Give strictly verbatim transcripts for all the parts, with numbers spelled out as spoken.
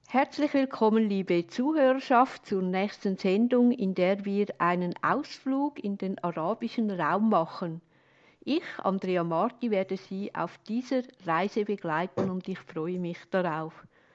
Herzlich willkommen, liebe Zuhörerschaft, zur nächsten Sendung, in der wir einen Ausflug in den arabischen Raum machen. Ich, Andrea Marti, werde Sie auf dieser Reise begleiten und ich freue mich darauf.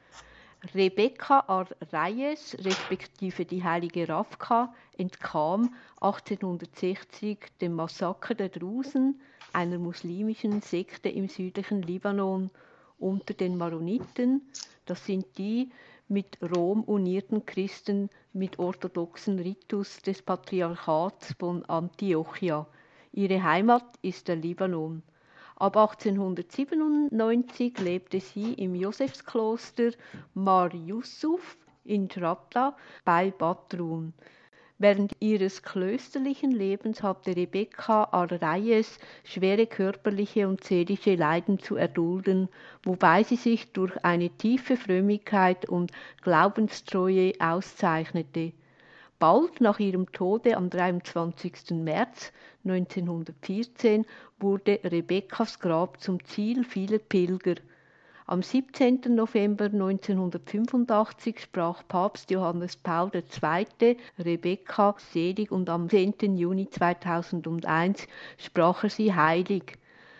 Rebekka ar-Reyes, respektive die heilige Rafka, entkam achtzehnhundertsechzig dem Massaker der Drusen, einer muslimischen Sekte im südlichen Libanon, unter den Maroniten. Das sind die mit Rom unierten Christen mit orthodoxen Ritus des Patriarchats von Antiochia. Ihre Heimat ist der Libanon. Ab achtzehnhundertsiebenundneunzig lebte sie im Josefskloster Mar Yusuf in Trabla bei Batrun. Während ihres klösterlichen Lebens hatte Rebekka ar-Reyes schwere körperliche und seelische Leiden zu erdulden, wobei sie sich durch eine tiefe Frömmigkeit und Glaubenstreue auszeichnete. Bald nach ihrem Tode am dreiundzwanzigsten März neunzehnhundertvierzehn wurde Rebekkas Grab zum Ziel vieler Pilger. Am siebzehnten November neunzehnhundertfünfundachtzig sprach Papst Johannes Paul der Zweite Rebekka selig und am zehnten Juni zweitausendeins sprach er sie heilig.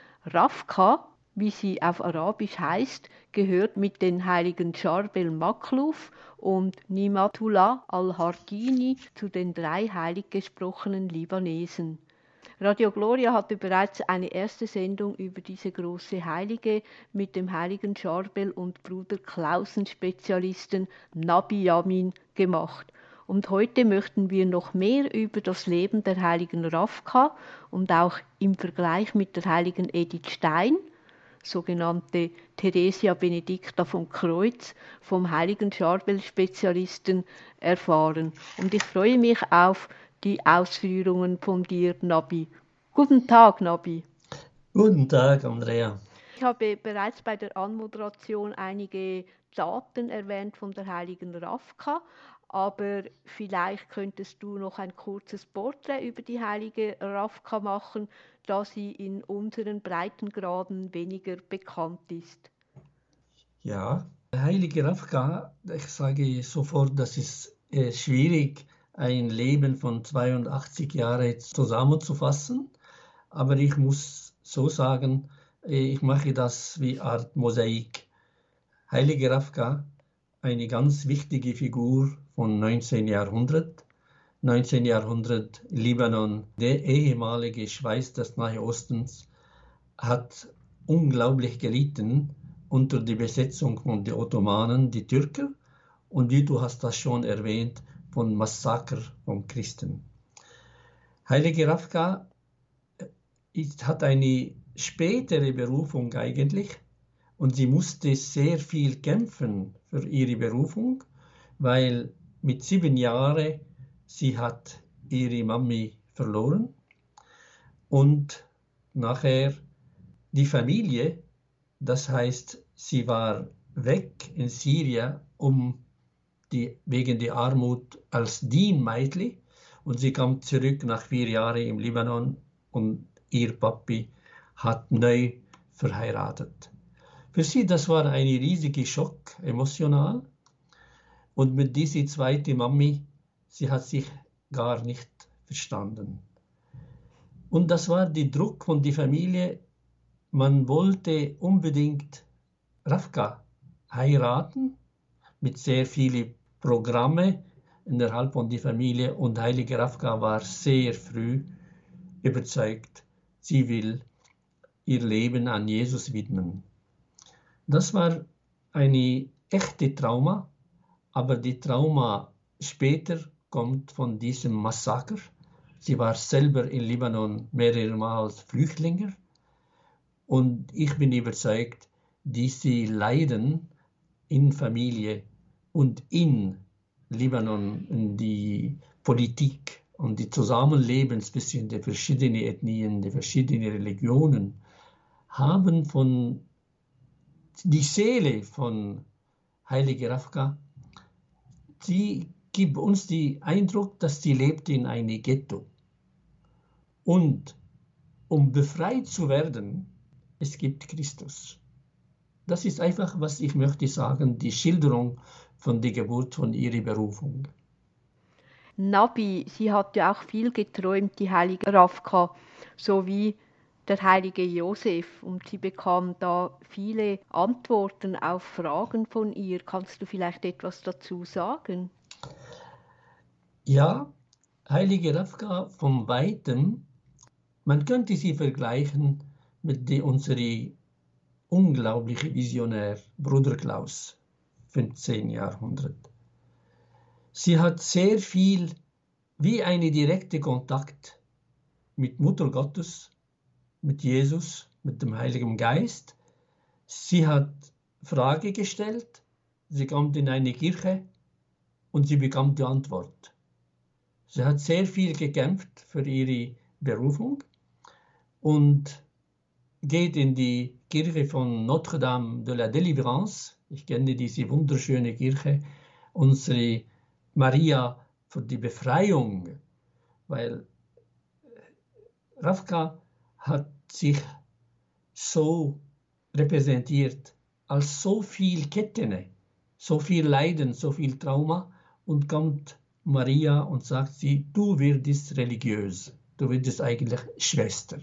Rafka, wie sie auf Arabisch heißt, gehört mit den heiligen Charbel Makluf und Nimatullah al-Hardini zu den drei heilig gesprochenen Libanesen. Radio Gloria hatte bereits eine erste Sendung über diese große Heilige mit dem heiligen Charbel und Bruder Klausen-Spezialisten Nabi Yamin gemacht. Und heute möchten wir noch mehr über das Leben der heiligen Rafka und auch im Vergleich mit der heiligen Edith Stein, sogenannte Theresia Benedicta vom Kreuz, vom heiligen Charbel-Spezialisten erfahren. Und ich freue mich auf die Ausführungen von dir, Nabi. Guten Tag, Nabi. Guten Tag, Andrea. Ich habe bereits bei der Anmoderation einige Daten erwähnt von der heiligen Rafka, aber vielleicht könntest du noch ein kurzes Porträt über die heilige Rafka machen, da sie in unseren Breitengraden weniger bekannt ist. Ja, heilige Rafka, ich sage sofort, das ist äh, schwierig, ein Leben von zweiundachtzig Jahren zusammenzufassen, aber ich muss so sagen, ich mache das wie Art Mosaik. Heilige Rafka, eine ganz wichtige Figur vom neunzehnten Jahrhundert. neunzehnten Jahrhundert Libanon, der ehemalige Schweiß des Nahen Ostens, hat unglaublich gelitten unter der Besetzung von den Ottomanen, die Türken, und wie du hast das schon erwähnt, von Massaker von Christen. Heilige Rafka ist, hat eine spätere Berufung eigentlich und sie musste sehr viel kämpfen für ihre Berufung, weil mit sieben Jahren sie hat ihre Mami verloren und nachher die Familie, das heißt, sie war weg in Syrien, um die, wegen der Armut als Dienmädchen und sie kam zurück nach vier Jahren im Libanon und ihr Papi hat neu verheiratet. Für sie das war ein riesiger Schock, emotional. Und mit dieser zweiten Mami, sie hat sich gar nicht verstanden. Und das war der Druck von der Familie, man wollte unbedingt Rafka heiraten, mit sehr vielen Programmen innerhalb von der Familie und heilige Rafka war sehr früh überzeugt, sie will ihr Leben an Jesus widmen. Das war eine echte Trauma, aber die Trauma später kommt von diesem Massaker. Sie war selber in Libanon mehrere Mal Flüchtlinge und ich bin überzeugt, diese Leiden in Familie und in Libanon, in die Politik und die Zusammenleben zwischen den verschiedenen Ethnien, den verschiedenen Religionen, haben von die Seele von Heilige Rafka, sie gibt uns den Eindruck, dass sie lebt in einem Ghetto. Und um befreit zu werden, es gibt Christus. Das ist einfach, was ich möchte sagen, die Schilderung von der Geburt von ihrer Berufung. Nabi, sie hat ja auch viel geträumt, die heilige Ravka, so wie der heilige Josef. Und sie bekam da viele Antworten auf Fragen von ihr. Kannst du vielleicht etwas dazu sagen? Ja, heilige Ravka von Weitem, man könnte sie vergleichen mit die, unserem unglaublichen Visionär Bruder Klaus, fünfzehnten Jahrhundert. Sie hat sehr viel wie einen direkten Kontakt mit Mutter Gottes, mit Jesus, mit dem Heiligen Geist. Sie hat Frage gestellt, sie kommt in eine Kirche und sie bekam die Antwort. Sie hat sehr viel gekämpft für ihre Berufung und geht in die Kirche von Notre-Dame de la Délivrance. Ich kenne diese wunderschöne Kirche, unsere Maria für die Befreiung, weil Ravka hat sich so repräsentiert als so viel Ketten, so viel Leiden, so viel Trauma und kommt Maria und sagt sie, du wirst religiös, du wirst eigentlich Schwester.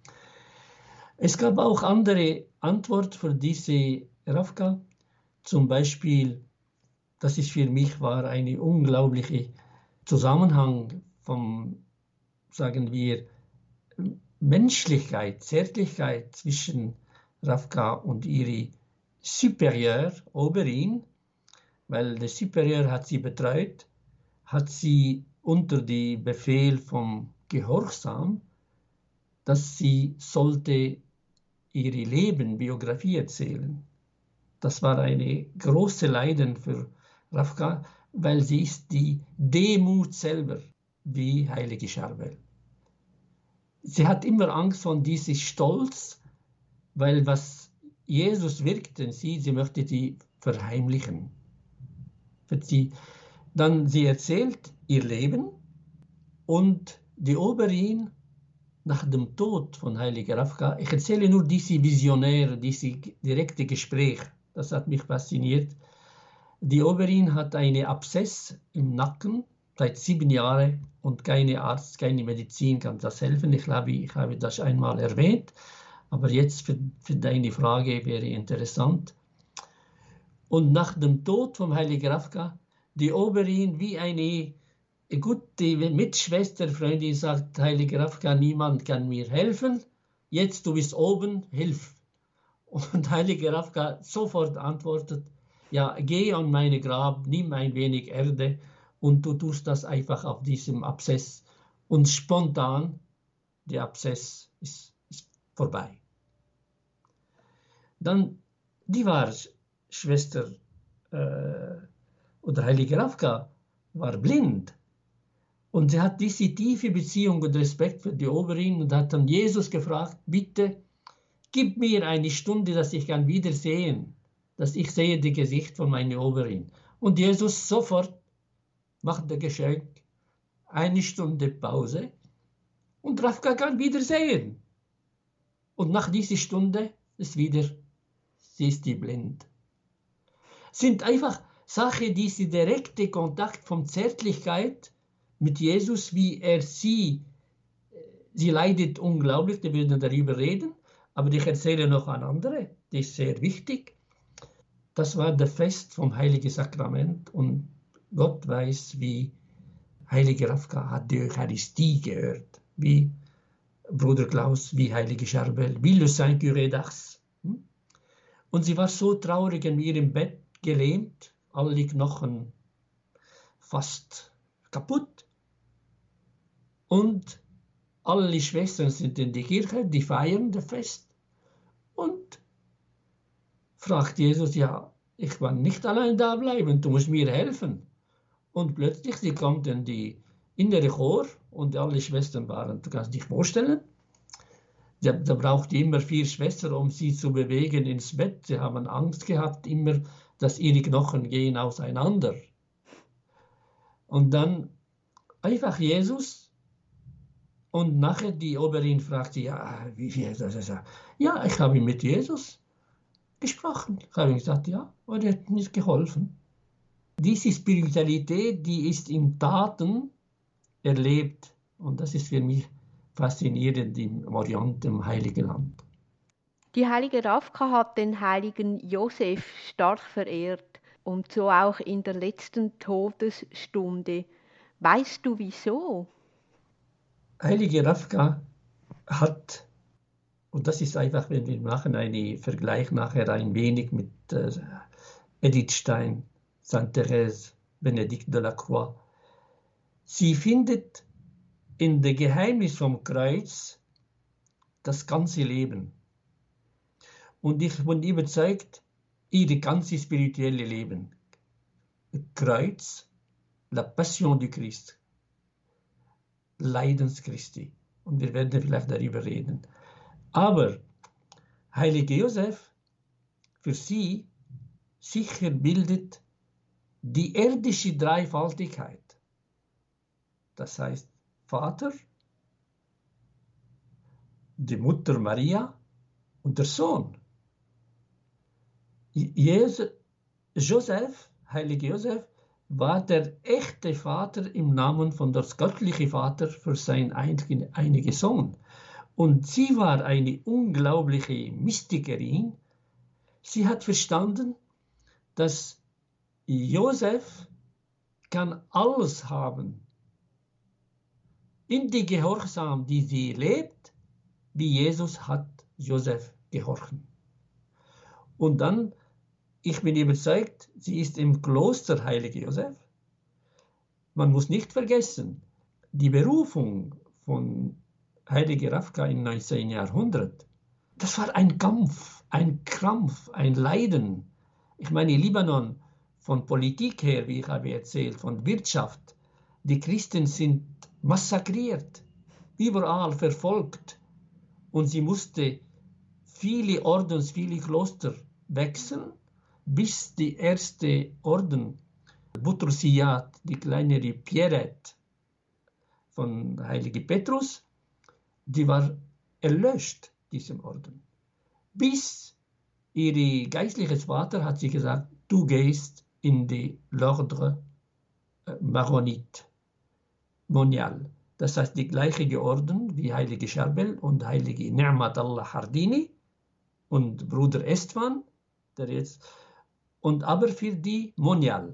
Es gab auch andere Antworten für diese Ravka, zum Beispiel, das ist für mich war eine unglaubliche Zusammenhang von, sagen wir, Menschlichkeit, Zärtlichkeit zwischen Ravka und ihre Superieur, Oberin, weil der Superieur hat sie betreut, hat sie unter den Befehl vom Gehorsam, dass sie sollte ihre Leben, Biografie erzählen. Das war eine große Leiden für Ravka, weil sie ist die Demut selber, wie heilige Charbel. Sie hat immer Angst von diesem Stolz, weil was Jesus wirkt in sie, sie möchte sie verheimlichen. Für sie. Dann sie erzählt ihr Leben und die Oberin nach dem Tod von heiliger Ravka, ich erzähle nur diese Visionäre, diese direkte Gespräch, das hat mich fasziniert. Die Oberin hat einen Abszess im Nacken seit sieben Jahren und keine Arzt, keine Medizin kann das helfen. Ich glaube, ich habe das einmal erwähnt, aber jetzt für, für deine Frage wäre interessant. Und nach dem Tod von heiliger Ravka, die Oberin wie eine gute Mitschwester, Freundin sagt, heilige Ravka, niemand kann mir helfen, jetzt du bist oben, hilf. Und heilige Ravka sofort antwortet, ja, geh an meine Grab, nimm ein wenig Erde und du tust das einfach auf diesem Abszess. Und spontan, der Abszess ist, ist vorbei. Dann, die war Schwester äh, oder heilige Ravka, war blind. Und sie hat diese tiefe Beziehung und Respekt für die Oberin und hat dann Jesus gefragt, bitte, gib mir eine Stunde, dass ich kann wieder sehen, dass ich sehe das Gesicht von meiner Oberin. Und Jesus sofort macht das Geschenk, eine Stunde Pause und Ravka kann wieder sehen. Und nach dieser Stunde ist wieder, sie ist die blind. Sind einfach Sachen, diese direkte Kontakt von Zärtlichkeit mit Jesus, wie er sie, sie leidet unglaublich, wir würden darüber reden, aber ich erzähle noch eine andere, die ist sehr wichtig. Das war das Fest vom Heiligen Sakrament und Gott weiß, wie heilige Ravka hat die Eucharistie gehört, wie Bruder Klaus, wie heilige Charbel, wie Le Saint-Curé d'Ars. Und sie war so traurig in ihrem Bett gelähmt, alle Knochen fast kaputt. Und alle Schwestern sind in die Kirche, die feiern das Fest. Und fragt Jesus, ja, ich kann nicht allein da bleiben, du musst mir helfen. Und plötzlich, sie kommt in die innere Chor und alle Schwestern waren, du kannst dich vorstellen, da, da braucht immer vier Schwestern, um sie zu bewegen ins Bett. Sie haben Angst gehabt, immer, dass ihre Knochen gehen auseinander. Und dann einfach Jesus. Und nachher die Oberin fragt sie, ja, wie viel das ist? Ja, ich habe mit Jesus gesprochen. Ich habe gesagt, ja, und er hat mir geholfen. Diese Spiritualität, die ist in Taten erlebt. Und das ist für mich faszinierend im Orient, im Heiligen Land. Die heilige Rafka hat den heiligen Josef stark verehrt und so auch in der letzten Todesstunde. Weißt du wieso? Heilige Rafka hat, und das ist einfach, wenn wir machen einen Vergleich nachher ein wenig mit äh, Edith Stein, Sainte Thérèse, Benedikt de la Croix, sie findet in dem Geheimnis vom Kreuz das ganze Leben. Und ich bin überzeugt, ihr ganze spirituelle Leben. Kreuz, la Passion du Christ, Leidens Christi. Und wir werden vielleicht darüber reden. Aber Heilige Josef, für sie sicher bildet die irdische Dreifaltigkeit. Das heißt Vater, die Mutter Maria und der Sohn. Jesus, Josef, Heilige Josef, war der echte Vater im Namen von das göttliche Vater für seinen einigen Sohn. Und sie war eine unglaubliche Mystikerin. Sie hat verstanden, dass Josef kann alles haben. In die Gehorsam, die sie lebt, wie Jesus hat Josef gehorchen. Und dann, ich bin überzeugt, sie ist im Kloster Heilige Josef. Man muss nicht vergessen, die Berufung von Heilige Rafka im neunzehnten Jahrhundert, das war ein Kampf, ein Krampf, ein Leiden. Ich meine, Libanon, von Politik her, wie ich habe erzählt, von Wirtschaft, die Christen sind massakriert, überall verfolgt. Und sie musste viele Ordens, viele Kloster wechseln, bis die erste Orden, Butrusiat, die kleinere Pierrette von Heilige Petrus, die war erlöscht, diesem Orden. Bis ihr geistliches Vater hat sie gesagt, du gehst in die L'Ordre Maronite, Monial. Das heißt, die gleiche Orden wie Heilige Charbel und Heilige Ni'mat Allah Hardini und Bruder Estvan, der jetzt, und aber für die Monial.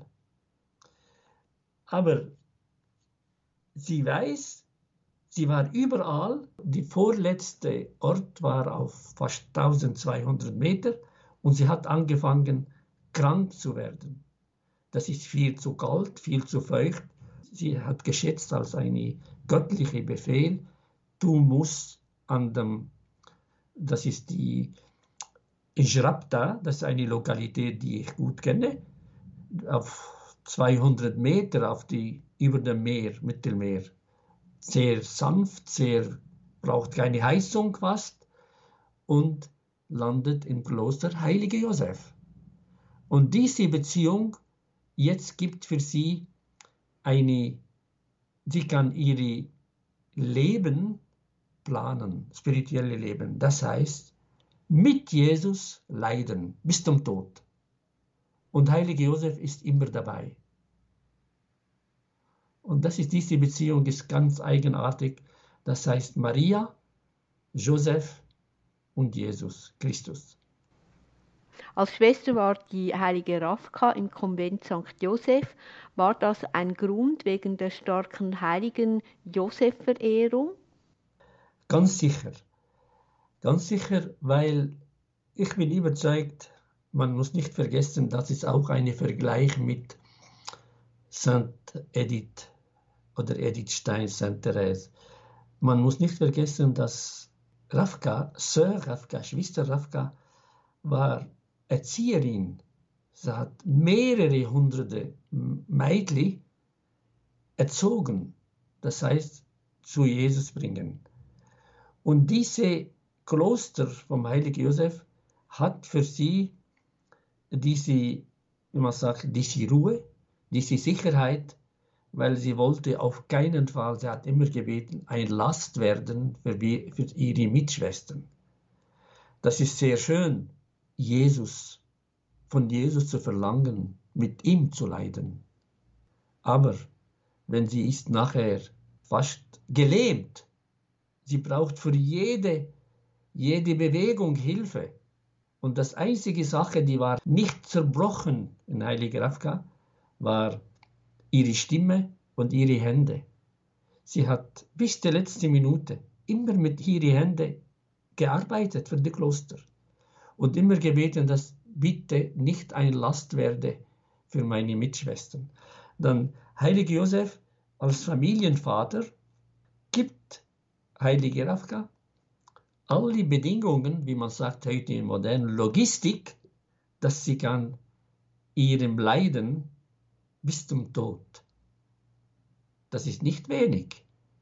Aber sie weiß, sie war überall, die vorletzte Ort war auf fast eintausendzweihundert Meter und sie hat angefangen, krank zu werden. Das ist viel zu kalt, viel zu feucht. Sie hat geschätzt als eine göttliche Befehl, du musst an dem, das ist die Ijrabta, das ist eine Lokalität, die ich gut kenne, auf zweihundert Meter auf die, über dem Meer, Mittelmeer. Sehr sanft, sehr, braucht keine Heizung fast und landet im Kloster Heilige Josef. Und diese Beziehung jetzt gibt für sie eine, sie kann ihr Leben planen, spirituelle Leben. Das heißt, mit Jesus leiden bis zum Tod. Und Heilige Josef ist immer dabei. Und das ist, diese Beziehung ist ganz eigenartig. Das heißt Maria, Josef und Jesus Christus. Als Schwester war die heilige Rafka im Konvent Sankt Joseph. War das ein Grund wegen der starken heiligen Josef-Verehrung? Ganz sicher. Ganz sicher, weil ich bin überzeugt, man muss nicht vergessen, das ist auch ein Vergleich mit Saint Edith oder Edith Stein, Sainte Thérèse. Man muss nicht vergessen, dass Rafka, Sœur Rafka, Schwester Rafka, war Erzieherin. Sie hat mehrere hunderte Mädchen erzogen, das heißt zu Jesus bringen. Und diese Kloster vom Heiligen Josef hat für sie diese, wie man sagt, diese Ruhe, diese Sicherheit, weil sie wollte auf keinen Fall, sie hat immer gebeten, ein Last werden für, für ihre Mitschwestern. Das ist sehr schön, Jesus, von Jesus zu verlangen, mit ihm zu leiden. Aber wenn sie ist nachher fast gelähmt, sie braucht für jede, jede Bewegung Hilfe. Und das einzige Sache, die war nicht zerbrochen in Heilige Rafka, war ihre Stimme und ihre Hände. Sie hat bis die letzte Minute immer mit ihren Händen gearbeitet für das Kloster und immer gebeten, dass bitte nicht eine Last werde für meine Mitschwestern. Dann Heilige Josef als Familienvater gibt Heilige Rafka alle Bedingungen, wie man sagt heute in moderner Logistik, dass sie kann ihrem Leiden bis zum Tod. Das ist nicht wenig.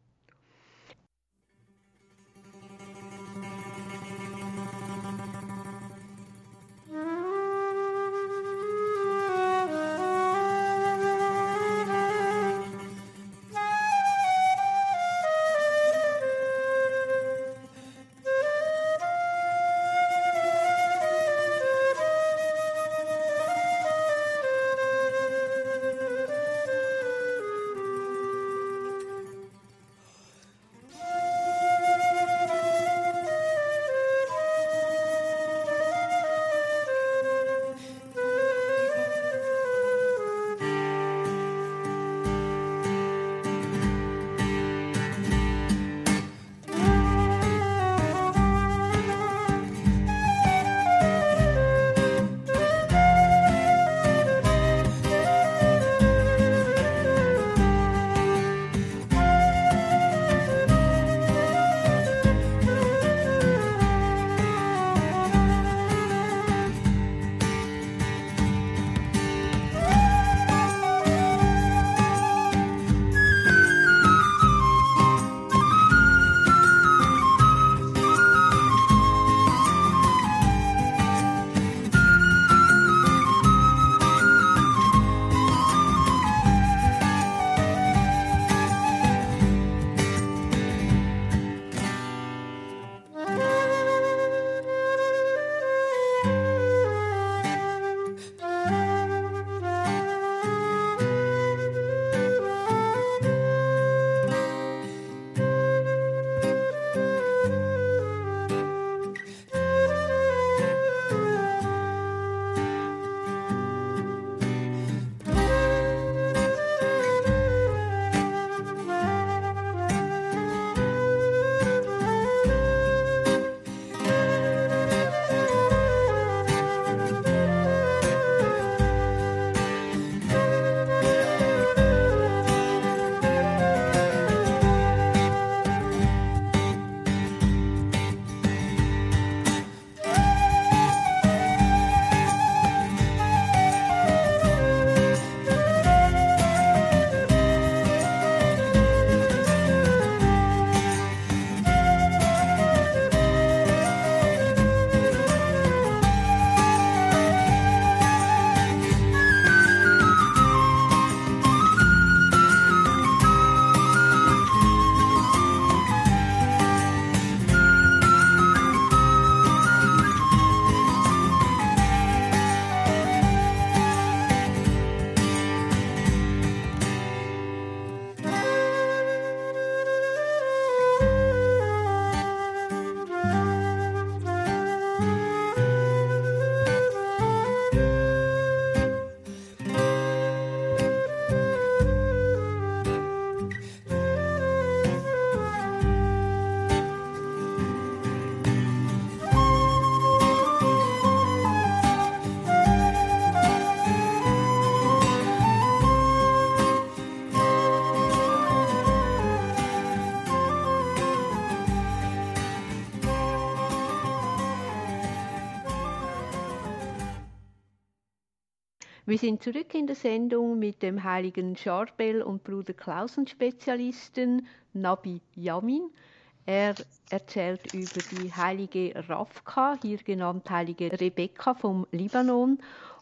Wir sind zurück in der Sendung mit dem heiligen Charbel und Bruder Klausen-Spezialisten Nabi Yamin. Er erzählt über die heilige Rafka, hier genannt heilige Rebekka vom Libanon.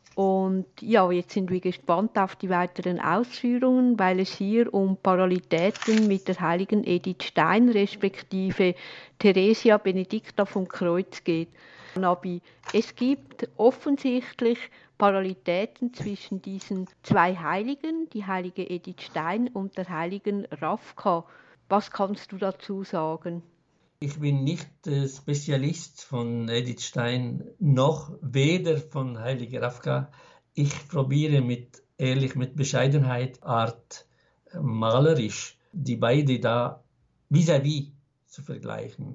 Und ja, jetzt sind wir gespannt auf die weiteren Ausführungen, weil es hier um Parallelitäten mit der heiligen Edith Stein respektive Theresia Benedicta vom Kreuz geht. Nabi, es gibt offensichtlich Parallelitäten zwischen diesen zwei Heiligen, die heilige Edith Stein und der heiligen Ravka. Was kannst du dazu sagen? Ich bin nicht äh, Spezialist von Edith Stein, noch weder von heilige Ravka. Ich probiere mit, ehrlich, mit Bescheidenheit, Art, äh, malerisch, die beide da vis-à-vis zu vergleichen.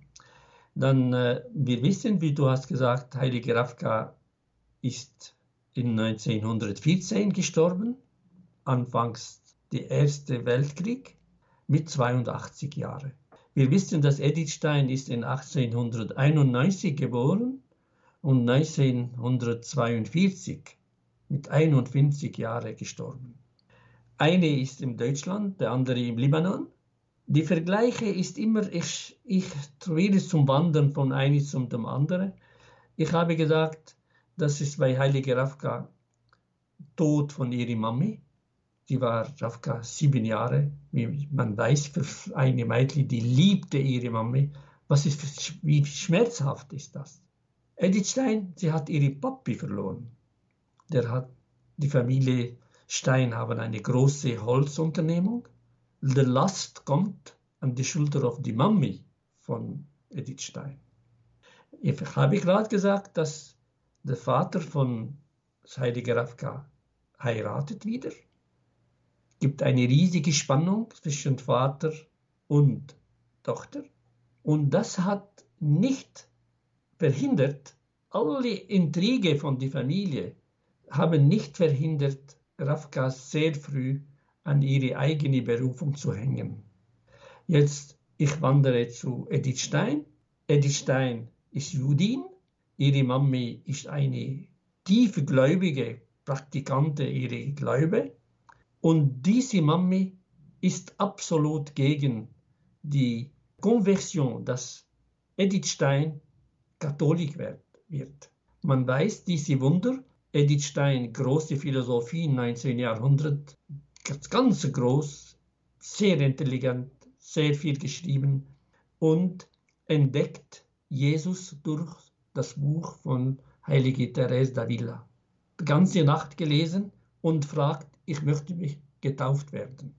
Dann, äh, wir wissen, wie du hast gesagt, heilige Ravka ist in neunzehnhundertvierzehn gestorben, anfangs der Erste Weltkrieg, mit zweiundachtzig Jahren. Wir wissen, dass Edith Stein ist in achtzehnhunderteinundneunzig geboren und neunzehnhundertzweiundvierzig mit einundfünfzig Jahren gestorben. Eine ist in Deutschland, der andere im Libanon. Die Vergleiche ist immer, ich, ich probiere zum Wandern von einem zum dem anderen. Ich habe gesagt, das ist bei heilige Ravka Tod von ihrer Mami. Die war Ravka sieben Jahre, wie man weiß, für eine Mädchen, die liebte ihre Mami. Was ist, für, wie schmerzhaft ist das? Edith Stein, sie hat ihren Papi verloren. Der hat, die Familie Stein haben eine große Holzunternehmung. Die Last kommt an die Schulter auf die Mami von Edith Stein. Ich habe gerade gesagt, dass der Vater von heilige Ravka heiratet wieder. Es gibt eine riesige Spannung zwischen Vater und Tochter. Und das hat nicht verhindert, alle Intrige von der Familie haben nicht verhindert, Ravka sehr früh an ihre eigene Berufung zu hängen. Jetzt, ich wandere zu Edith Stein. Edith Stein ist Judin. Ihre Mami ist eine tiefgläubige Praktikante ihrer Glaube. Und diese Mami ist absolut gegen die Konversion, dass Edith Stein Katholik wird. Man weiß diese Wunder. Edith Stein, große Philosophie im neunzehnten Jahrhundert, ganz groß, sehr intelligent, sehr viel geschrieben und entdeckt Jesus durch das Buch von heilige Therese d'Avila. Die ganze Nacht gelesen und fragt, ich möchte mich getauft werden.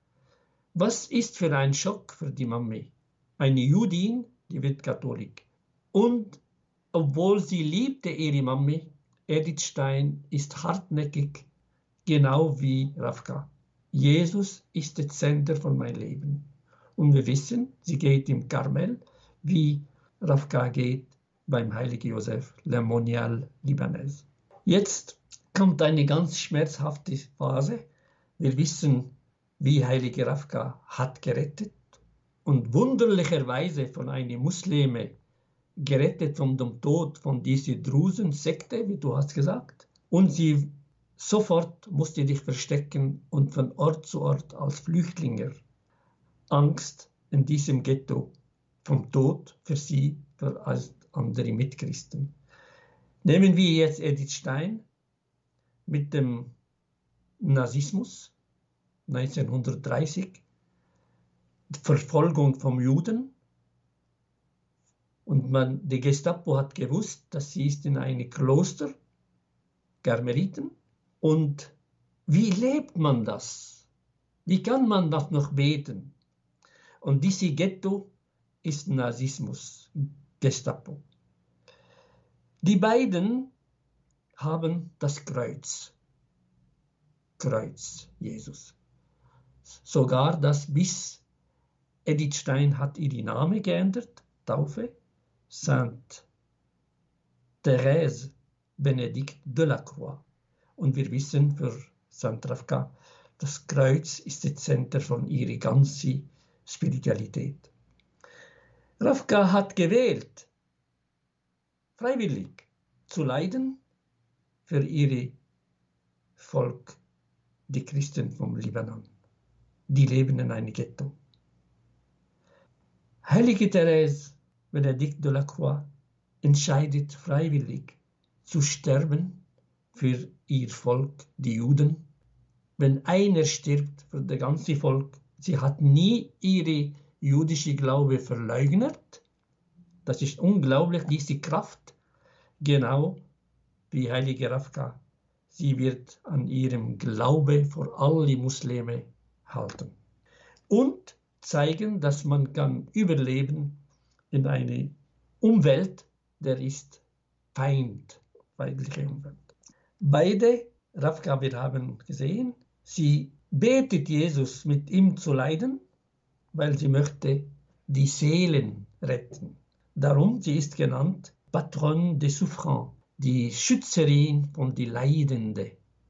Was ist für ein Schock für die Mami? Eine Judin, die wird Katholik. Und obwohl sie liebte ihre Mami, Edith Stein ist hartnäckig, genau wie Ravka. Jesus ist der Zentrum von meinem Leben. Und wir wissen, sie geht im Karmel, wie Ravka geht beim heiligen Josef, Le Monial Libanais. Jetzt kommt eine ganz schmerzhafte Phase. Wir wissen, wie heilige Ravka hat gerettet und wunderlicherweise von einer Muslime gerettet von dem Tod von dieser Drusensekte, wie du hast gesagt. Und sie sofort musste sich verstecken und von Ort zu Ort als Flüchtlinge. Angst in diesem Ghetto vom Tod für sie, für als andere Mitchristen. Nehmen wir jetzt Edith Stein mit dem Nazismus neunzehnhundertdreißig, die Verfolgung von Juden. Und man, die Gestapo hat gewusst, dass sie ist in einem Kloster, Karmeliten. Und wie lebt man das? Wie kann man das noch beten? Und diese Ghetto ist Nazismus, Gestapo. Die beiden haben das Kreuz. Kreuz, Jesus. Sogar das bis Edith Stein hat ihren Namen geändert, Taufe. Sainte Thérèse Benedict de la Croix. Und wir wissen für Sainte Ravka, das Kreuz ist das Zentrum von ihrer ganzen Spiritualität. Ravka hat gewählt, freiwillig zu leiden für ihr Volk, die Christen vom Libanon. Die leben in einem Ghetto. Heilige Thérèse Benedict de la Croix entscheidet freiwillig zu sterben für ihr Volk, die Juden. Wenn einer stirbt für das ganze Volk, sie hat nie ihre jüdische Glaube verleugnet, Das ist unglaublich, diese Kraft, genau wie heilige Rafka. Sie wird an ihrem Glaube vor alle Muslime halten. Und zeigen, dass man kann überleben in eine Umwelt, der ist Feind, feindliche Umwelt. Beide, Rafka, wir haben gesehen, sie betet Jesus, mit ihm zu leiden, weil sie möchte die Seelen retten. Darum, sie ist genannt Patronne des Souffrants, die Schützerin von die Leidenden.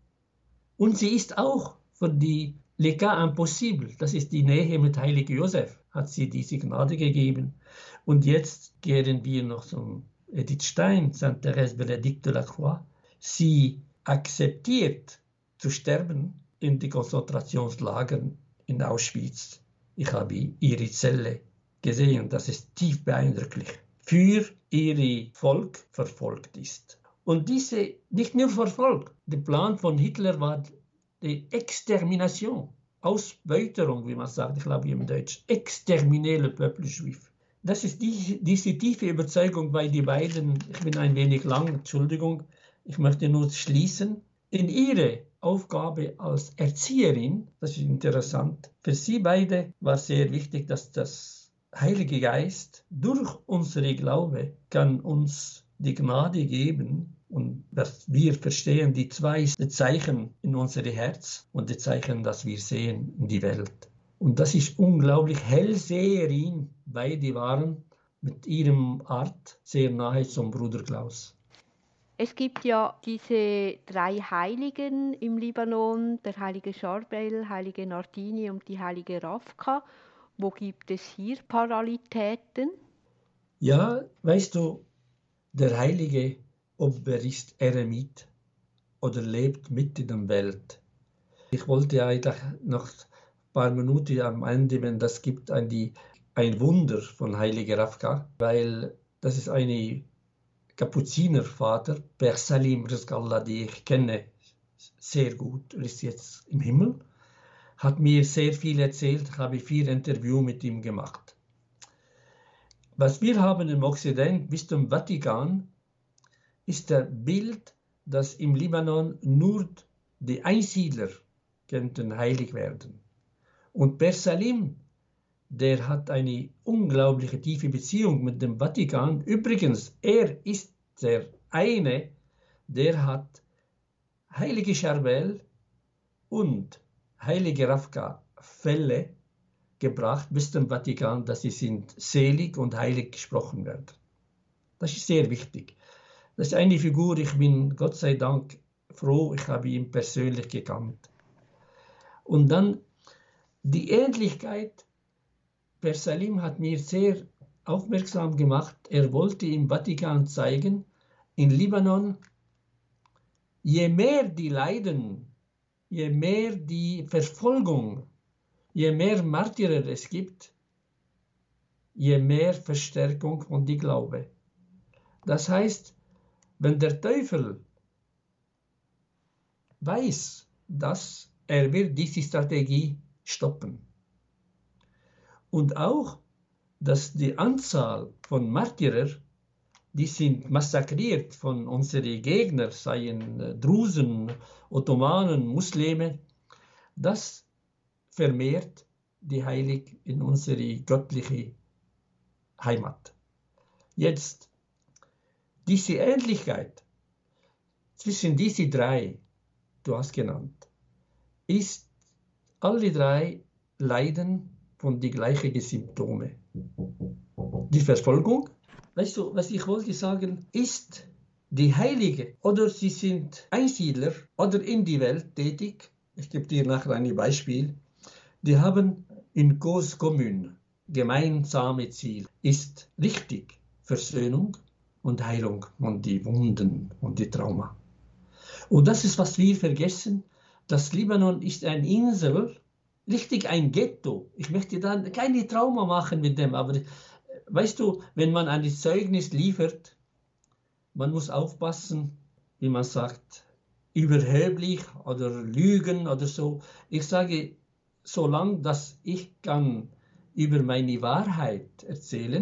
Und sie ist auch für die Les Cas Impossibles, das ist die Nähe mit Heilig Josef, hat sie diese Gnade gegeben. Und jetzt gehen wir noch zum Edith Stein, Sainte Thérèse Benedicte de la Croix. Sie akzeptiert zu sterben in die Konzentrationslagern in Auschwitz. Ich habe ihre Zelle gesehen, das ist tief beeindrucklich. Für ihr Volk verfolgt ist. Und diese nicht nur verfolgt. Der Plan von Hitler war die Extermination, Ausbeuterung, wie man sagt, ich glaube im Deutsch, exterminer le peuple juif. Das ist die, diese tiefe Überzeugung bei die beiden, ich bin ein wenig lang, Entschuldigung, ich möchte nur schließen, in ihre Aufgabe als Erzieherin, das ist interessant, für sie beide war sehr wichtig, dass das Heilige Geist durch unsere Glaube kann uns die Gnade geben und dass wir verstehen die zwei Zeichen in unser Herz und die Zeichen, das wir sehen in die Welt. Und das ist unglaublich. Hellseherin, beide waren mit ihrem Art sehr nahe zum Bruder Klaus. Es gibt ja diese drei Heiligen im Libanon, der heilige Charbel, heilige Nardini und die heilige Rafka. Wo gibt es hier Parallelitäten? Ja, weißt du, der Heilige, ob er ist Eremit oder lebt mitten in der Welt. Ich wollte eigentlich noch ein paar Minuten am Ende, wenn das gibt, ein, die, ein Wunder von Heilige Rafka, weil das ist ein Kapuzinervater, Père Salim Rizqallah, die ich kenne sehr gut, er ist jetzt im Himmel, hat mir sehr viel erzählt, ich habe vier Interviews mit ihm gemacht. Was wir haben im Okzident bis zum Vatikan, ist das Bild, dass im Libanon nur die Einsiedler könnten heilig werden. Und Père Salim, der hat eine unglaubliche tiefe Beziehung mit dem Vatikan. Übrigens, er ist der eine, der hat heilige Charbel und heilige Rafka Fälle gebracht bis zum Vatikan, dass sie sind selig und heilig gesprochen werden. Das ist sehr wichtig. Das ist eine Figur, ich bin Gott sei Dank froh, ich habe ihn persönlich gekannt. Und dann die Ähnlichkeit, Père Salim hat mir sehr aufmerksam gemacht, er wollte im Vatikan zeigen, in Libanon, je mehr die leiden, je mehr die Verfolgung, je mehr Märtyrer es gibt, je mehr Verstärkung von die Glaube. Das heißt, wenn der Teufel weiß, dass er wird diese Strategie stoppen. Und auch, dass die Anzahl von Märtyrer, die sind massakriert von unseren Gegnern, seien Drusen, Ottomanen, Muslime, das vermehrt die Heilig in unsere göttliche Heimat. Jetzt, diese Ähnlichkeit zwischen diesen drei, du hast genannt, ist, alle drei leiden von den gleichen Symptomen. Die Verfolgung, weißt du, was ich wollte sagen, ist die Heilige, oder sie sind Einsiedler oder in die Welt tätig, ich gebe dir nachher ein Beispiel, die haben in Cause commune, gemeinsame Ziel, ist richtig Versöhnung und Heilung von die Wunden und die Trauma. Und das ist, was wir vergessen, das Libanon ist eine Insel, richtig ein Ghetto. Ich möchte dann keine Trauma machen mit dem, aber weißt du, wenn man ein Zeugnis liefert, man muss aufpassen, wie man sagt, überheblich oder lügen oder so. Ich sage, solange dass ich kann über meine Wahrheit erzählen,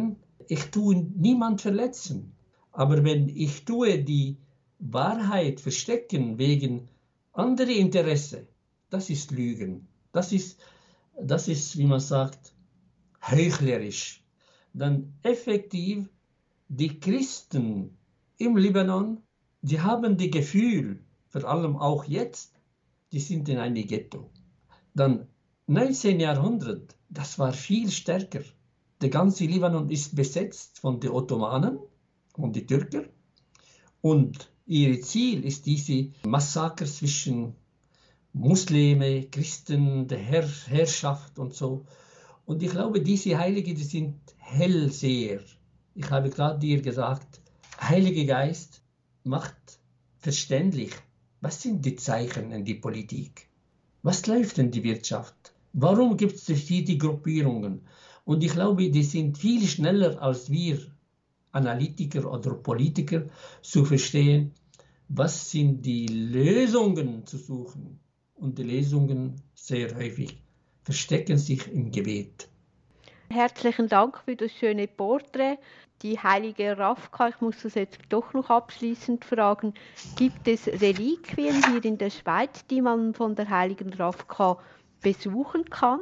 Ich tue niemand verletzen. Aber wenn ich tue die Wahrheit verstecken wegen anderer Interesse, das ist Lügen. Das ist, das ist, wie man sagt, heuchlerisch. Dann effektiv die Christen im Libanon, die haben das Gefühl, vor allem auch jetzt, die sind in einem Ghetto. Dann neunzehnten Jahrhundert, das war viel stärker. Der ganze Libanon ist besetzt von den Ottomanen und den Türken. Und ihr Ziel ist diese Massaker zwischen Muslime, Christen, der Herr, Herrschaft und so. Und ich glaube, diese Heiligen, die sind Hellseher. Ich habe gerade dir gesagt, Heiliger Geist macht verständlich, was sind die Zeichen in die Politik? Was läuft in die Wirtschaft? Warum gibt es verschiedene Gruppierungen? Und ich glaube, die sind viel schneller als wir Analytiker oder Politiker zu verstehen, was sind die Lösungen zu suchen. Und die Lösungen sehr häufig verstecken sich im Gebet. Herzlichen Dank für das schöne Porträt. Die heilige Rafka, ich muss das jetzt doch noch abschließend fragen, gibt es Reliquien hier in der Schweiz, die man von der heiligen Rafka besuchen kann?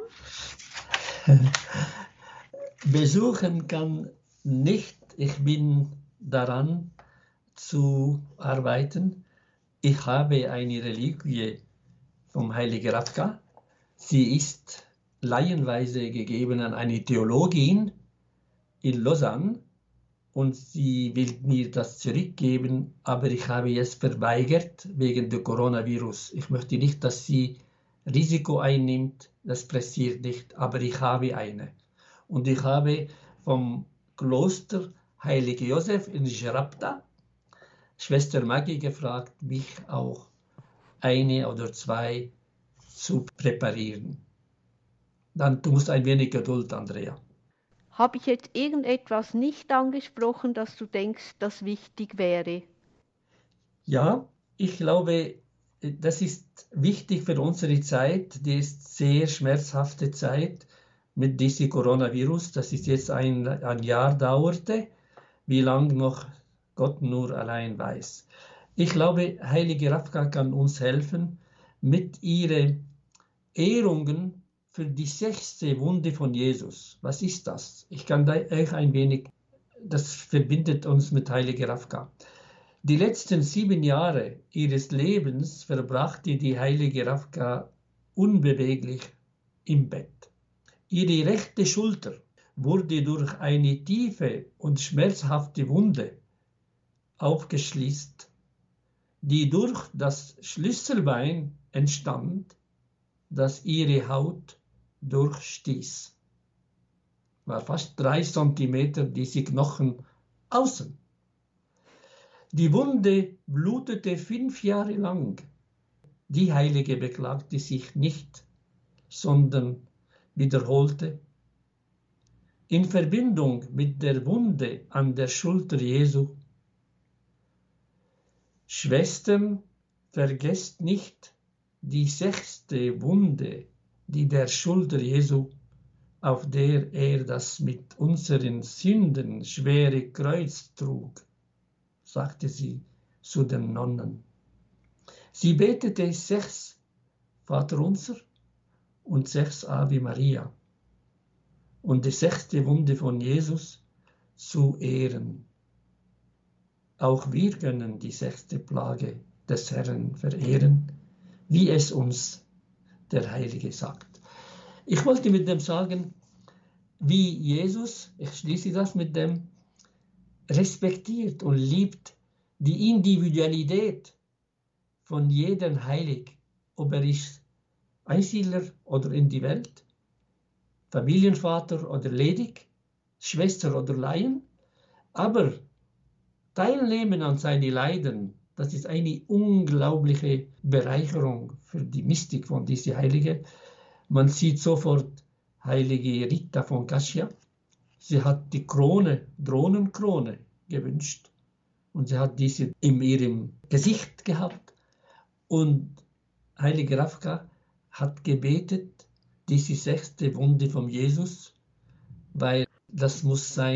Besuchen kann nicht. Ich bin daran zu arbeiten. Ich habe eine Reliquie vom heiligen Rafka. Sie ist laienweise gegeben an eine Theologin in Lausanne und sie will mir das zurückgeben, aber ich habe es verweigert wegen des Coronavirus. Ich möchte nicht, dass sie Risiko einnimmt, das passiert nicht, aber ich habe eine. Und ich habe vom Kloster Heilige Josef in Shrapta Schwester Maggie gefragt, mich auch eine oder zwei zu präparieren. Dann du musst ein wenig Geduld, Andrea. Habe ich jetzt irgendetwas nicht angesprochen, das du denkst, das wichtig wäre? Ja, ich glaube, das ist wichtig für unsere Zeit. Die ist sehr schmerzhafte Zeit mit diesem Coronavirus. Das ist jetzt ein, ein Jahr dauerte. Wie lange noch, Gott nur allein weiß. Ich glaube, Heilige Rafka kann uns helfen mit ihren Ehrungen für die sechste Wunde von Jesus. Was ist das? Ich kann euch ein wenig, das verbindet uns mit Heilige Rafka. Die letzten sieben Jahre ihres Lebens verbrachte die heilige Rafka unbeweglich im Bett. Ihre rechte Schulter wurde durch eine tiefe und schmerzhafte Wunde aufgeschlitzt, die durch das Schlüsselbein entstand, das ihre Haut durchstieß. War fast drei Zentimeter diese Knochen außen. Die Wunde blutete fünf Jahre lang. Die Heilige beklagte sich nicht, sondern wiederholte: In Verbindung mit der Wunde an der Schulter Jesu: Schwestern, vergesst nicht die sechste Wunde, die der Schulter Jesu, auf der er das mit unseren Sünden schwere Kreuz trug, sagte sie zu den Nonnen. Sie betete sechs Vaterunser und sechs Ave Maria, um die sechste Wunde von Jesus zu ehren. Auch wir können die sechste Plage des Herrn verehren, wie es uns der Heilige sagt. Ich wollte mit dem sagen, wie Jesus, ich schließe das mit dem, respektiert und liebt die Individualität von jedem Heilig, ob er ist Einsiedler oder in die Welt, Familienvater oder ledig, Schwester oder Laien, aber teilnehmen an seinen Leiden, das ist eine unglaubliche Bereicherung für die Mystik von diesen Heiligen. Man sieht sofort heilige Rita von Cascia. Sie hat die Krone, Drohnenkrone gewünscht und sie hat diese in ihrem Gesicht gehabt. Und heilige Rafka hat gebetet, diese sechste Wunde von Jesus, weil das muss sein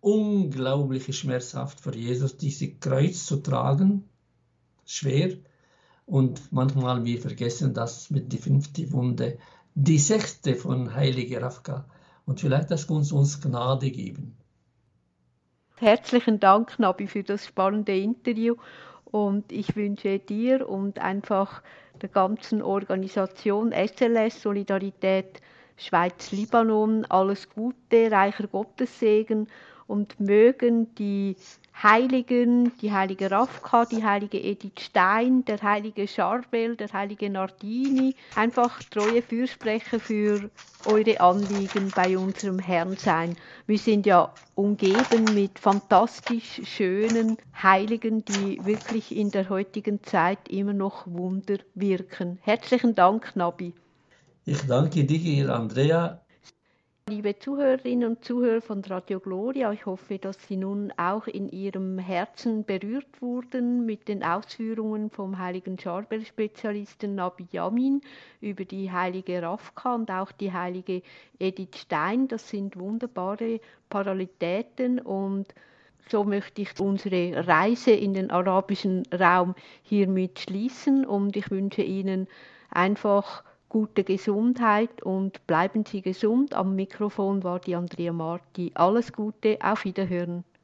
unglaublich schmerzhaft für Jesus, diese Kreuz zu tragen, schwer. Und manchmal wir vergessen das mit der fünften Wunde, die sechste von Heilige Rafka. Und vielleicht das uns uns Gnade geben. Herzlichen Dank, Nabi, für das spannende Interview. Und ich wünsche dir und einfach der ganzen Organisation S L S Solidarität Schweiz-Libanon alles Gute, reicher Gottessegen und mögen die Heiligen, die heilige Rafka, die heilige Edith Stein, der heilige Charbel, der heilige Nardini, einfach treue Fürsprecher für eure Anliegen bei unserem Herrn sein. Wir sind ja umgeben mit fantastisch schönen Heiligen, die wirklich in der heutigen Zeit immer noch Wunder wirken. Herzlichen Dank, Nabi. Ich danke dir, Andrea. Liebe Zuhörerinnen und Zuhörer von Radio Gloria, ich hoffe, dass Sie nun auch in Ihrem Herzen berührt wurden mit den Ausführungen vom heiligen Charbel-Spezialisten Nabi Yamin über die heilige Rafka und auch die heilige Edith Stein. Das sind wunderbare Parallelitäten und so möchte ich unsere Reise in den arabischen Raum hiermit schließen und ich wünsche Ihnen einfach gute Gesundheit und bleiben Sie gesund. Am Mikrofon war die Andrea Marti. Alles Gute, auf Wiederhören.